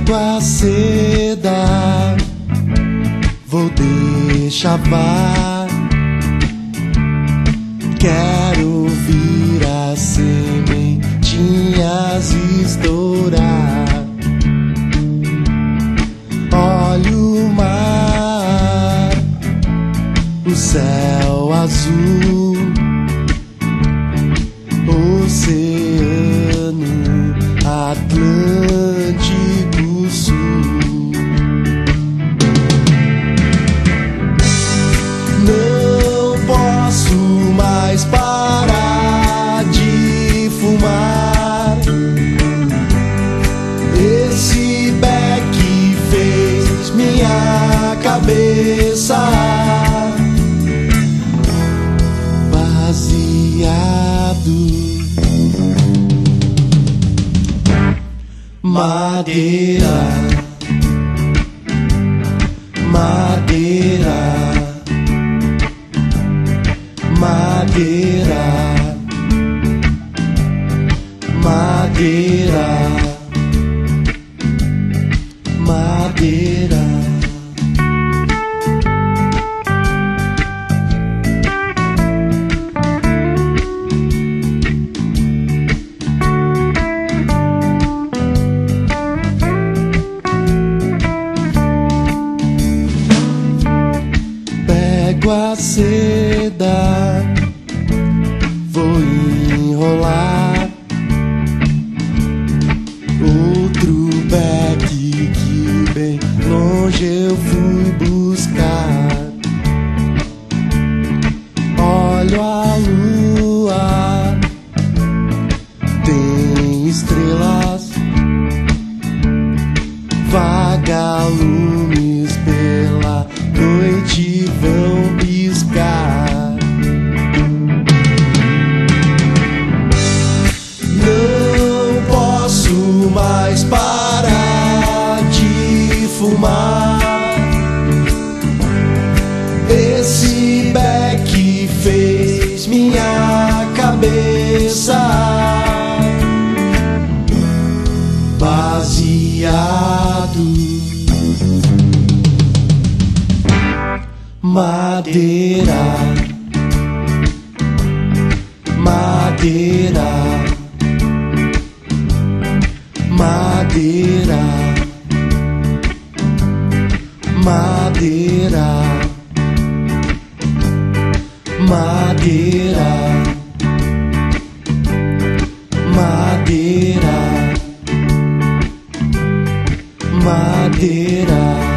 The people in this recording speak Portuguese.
Pego a seda, vou deixar vá. Quero ouvir as sementinhas estourar. Olho o mar, o céu azul, Oceano Atlântico Sul. Não posso mais parar de fumar. Esse beck fez minha cabeça baseado. Madeira, madeira, madeira, madeira, madeira. Pego a seda, vou enrolar outro beck que bem longe eu fui buscar. Olho a lua, tem estrelas, vagalumes pela noite vão piscar. Não posso mais parar de fumar. Esse beck fez minha cabeça baseado. Madeira, madeira, madeira, madeira, madeira, madeira, madeira.